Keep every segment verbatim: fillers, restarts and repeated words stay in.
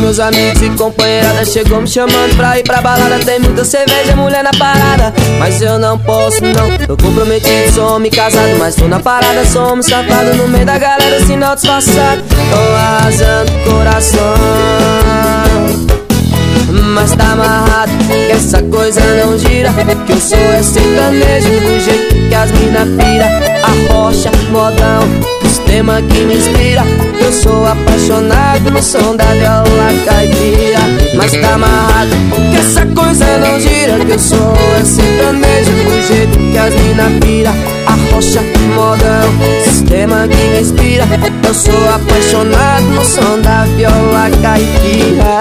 meus amigos e companheirada chegou me chamando pra ir pra balada. Tem muita cerveja, mulher na parada, mas eu não posso não. Tô comprometido, sou homem casado, mas tô na parada, sou homem safado. No meio da galera, sinal disfarçado. Tô arrasando o coração, mas tá amarrado, que essa coisa não gira. Que eu sou é sertanejo, do jeito que as mina pira. A rocha, modão, sistema que me inspira. Eu sou apaixonado no som da viola caipira. Mas tá amarrado, que essa coisa não gira. Que eu sou é sertanejo, do jeito que as mina pira. A rocha, modão, sistema que me inspira. Eu sou apaixonado no som da viola caipira.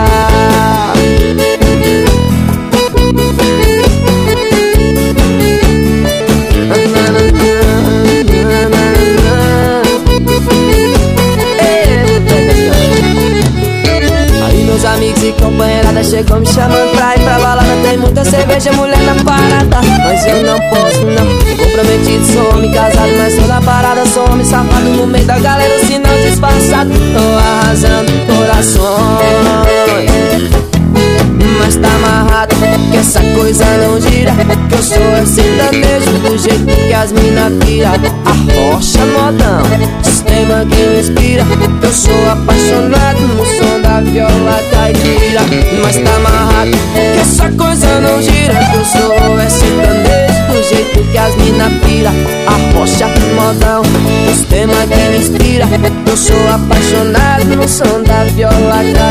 Meus amigos e companheirada chegou me chamando pra ir pra balada. Tem muita cerveja, mulher na parada, mas eu não posso não. Tô comprometido, sou homem casado, mas sou na parada, sou homem safado. No meio da galera, o sinal disfarçado. Tô arrasando corações, mas tá amarrado, que essa coisa não gira. Que eu sou é sertanejo, do jeito que as mina pira. A rocha, modão, sistema que me inspira. Eu sou apaixonado no som da viola caipira. Mas tá amarrado, que essa coisa não gira. Que eu sou é sertanejo, do jeito que as mina pira. A rocha, modão, sistema que me inspira. Eu sou apaixonado no som da viola caipira.